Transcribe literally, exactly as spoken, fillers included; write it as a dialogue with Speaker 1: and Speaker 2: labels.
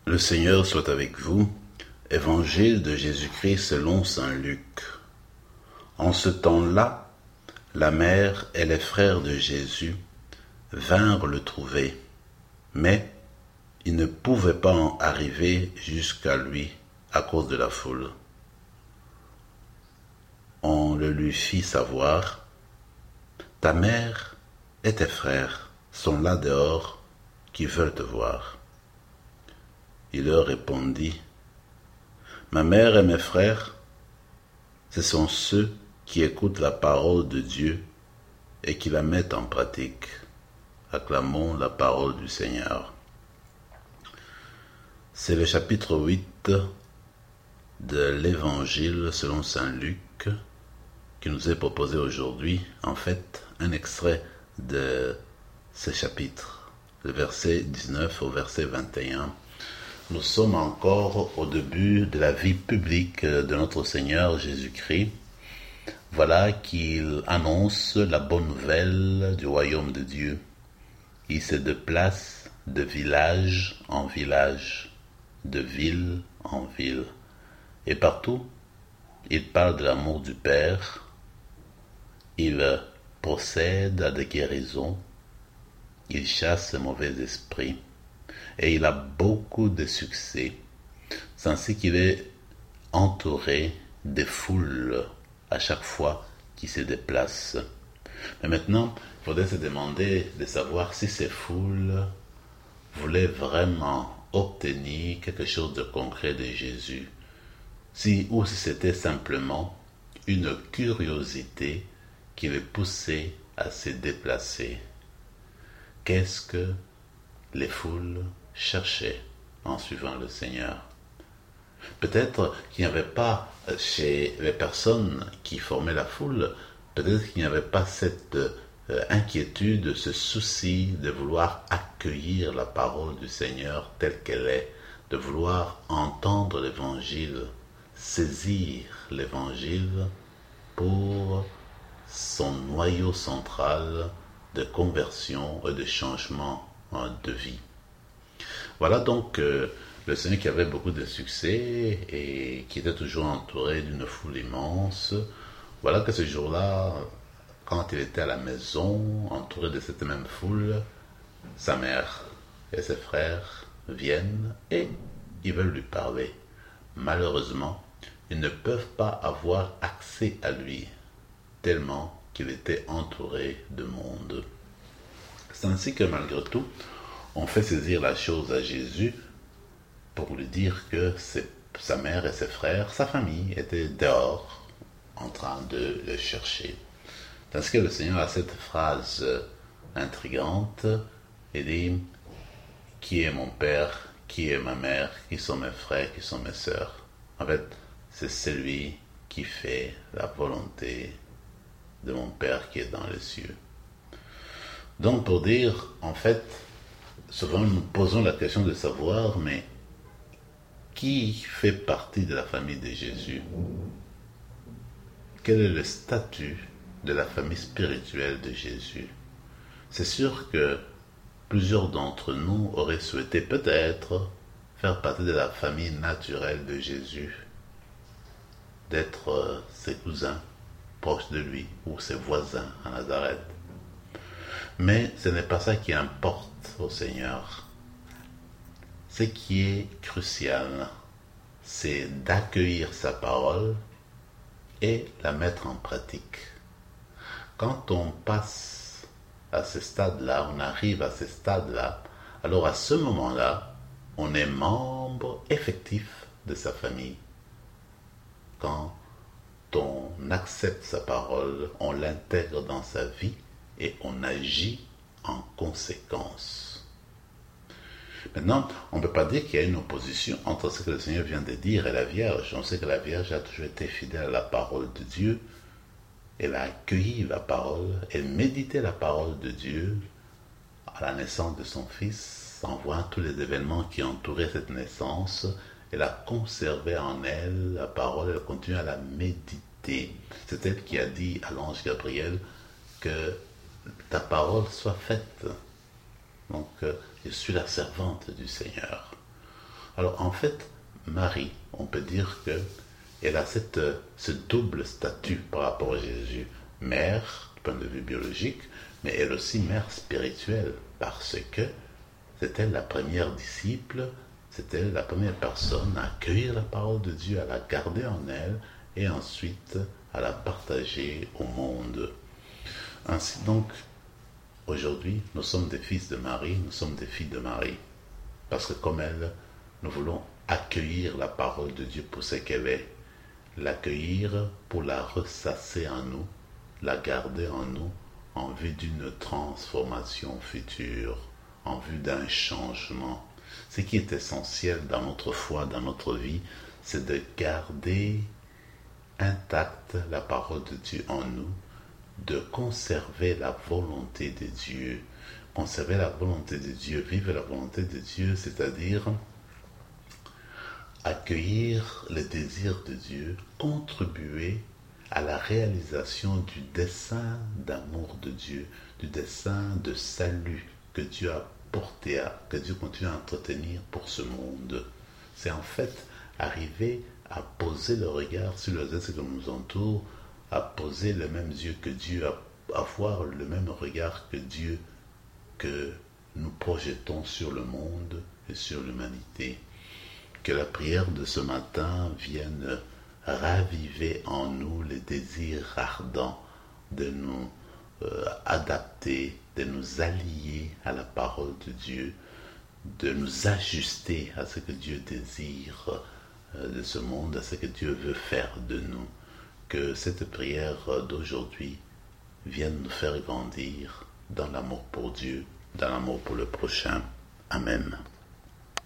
Speaker 1: Le Seigneur soit avec vous. Évangile de Jésus-Christ selon saint Luc. En ce temps-là, la mère et les frères de Jésus vinrent le trouver, mais ils ne pouvaient pas en arriver jusqu'à lui à cause de la foule. On le lui fit savoir, « Ta mère et tes frères sont là dehors qui veulent te voir. » Il leur répondit, « Ma mère et mes frères, ce sont ceux qui écoutent la parole de Dieu et qui la mettent en pratique. » Acclamons la parole du Seigneur. C'est le chapitre huit de l'Évangile selon saint Luc qui nous est proposé aujourd'hui, en fait, un extrait de ce chapitre, le verset dix-neuf au verset vingt et un. Nous sommes encore au début de la vie publique de notre Seigneur Jésus-Christ. Voilà qu'il annonce la bonne nouvelle du royaume de Dieu. Il se déplace de village en village, de ville en ville. Et partout, il parle de l'amour du Père. Il procède à des guérisons. Il chasse les mauvais esprits. Et il a beaucoup de succès. C'est ainsi qu'il est entouré des foules à chaque fois qu'il se déplace. Mais maintenant, il faudrait se demander de savoir si ces foules voulaient vraiment obtenir quelque chose de concret de Jésus, si, ou si c'était simplement une curiosité qui les poussait à se déplacer. Qu'est-ce que les foules cherchaient en suivant le Seigneur? Peut-être qu'il n'y avait pas chez les personnes qui formaient la foule, peut-être qu'il n'y avait pas cette euh, inquiétude, ce souci de vouloir accueillir la parole du Seigneur telle qu'elle est, de vouloir entendre l'Évangile, saisir l'Évangile pour son noyau central de conversion et de changement de vie. Voilà donc euh, le Seigneur qui avait beaucoup de succès et qui était toujours entouré d'une foule immense. Voilà que ce jour-là, quand il était à la maison, entouré de cette même foule, sa mère et ses frères viennent et ils veulent lui parler. Malheureusement, ils ne peuvent pas avoir accès à lui, tellement qu'il était entouré de monde. C'est ainsi que malgré tout, on fait saisir la chose à Jésus pour lui dire que c'est sa mère et ses frères, sa famille, étaient dehors en train de le chercher. Tandis que le Seigneur a cette phrase intrigante, il dit « Qui est mon père? Qui est ma mère? Qui sont mes frères? Qui sont mes sœurs ?» En fait, c'est celui qui fait la volonté de mon Père qui est dans les cieux. Donc pour dire, en fait, souvent nous posons la question de savoir, mais qui fait partie de la famille de Jésus? Quel est le statut de la famille spirituelle de Jésus? C'est sûr que plusieurs d'entre nous auraient souhaité peut-être faire partie de la famille naturelle de Jésus, d'être ses cousins proches de lui ou ses voisins à Nazareth. Mais ce n'est pas ça qui importe au Seigneur. Ce qui est crucial, c'est d'accueillir sa parole et la mettre en pratique. Quand on passe à ce stade-là, on arrive à ce stade-là, alors à ce moment-là, on est membre effectif de sa famille. Quand on accepte sa parole, on l'intègre dans sa vie et on agit en conséquence. Maintenant, on ne peut pas dire qu'il y a une opposition entre ce que le Seigneur vient de dire et la Vierge. On sait que la Vierge a toujours été fidèle à la parole de Dieu. Elle a accueilli la parole, elle méditait la parole de Dieu à la naissance de son Fils, en voyant tous les événements qui entouraient cette naissance. Elle a conservé en elle la parole, elle continue à la méditer. C'est elle qui a dit à l'ange Gabriel que ta parole soit faite. Donc, je suis la servante du Seigneur. Alors en fait, Marie, on peut dire que elle a cette, ce double statut par rapport à Jésus. Mère, du point de vue biologique, mais elle aussi mère spirituelle, parce que c'est elle la première disciple, c'est elle la première personne à accueillir la parole de Dieu, à la garder en elle, et ensuite à la partager au monde. Ainsi donc, aujourd'hui, nous sommes des fils de Marie, nous sommes des filles de Marie, parce que comme elle, nous voulons accueillir la parole de Dieu pour ce qu'elle est, l'accueillir pour la ressasser en nous, la garder en nous, en vue d'une transformation future, en vue d'un changement. Ce qui est essentiel dans notre foi, dans notre vie, c'est de garder intacte la parole de Dieu en nous, de conserver la volonté de Dieu. Conserver la volonté de Dieu, vivre la volonté de Dieu, c'est-à-dire accueillir les désirs de Dieu, contribuer à la réalisation du dessein d'amour de Dieu, du dessein de salut que Dieu a porté, à, que Dieu continue à entretenir pour ce monde. C'est en fait arriver à poser le regard sur les êtres qui nous entourent, à poser les mêmes yeux que Dieu, à avoir le même regard que Dieu que nous projetons sur le monde et sur l'humanité. Que la prière de ce matin vienne raviver en nous les désirs ardents de nous euh, adapter, de nous allier à la parole de Dieu, de nous ajuster à ce que Dieu désire euh, de ce monde, à ce que Dieu veut faire de nous. Que cette prière d'aujourd'hui vienne nous faire grandir dans l'amour pour Dieu, dans l'amour pour le prochain. Amen.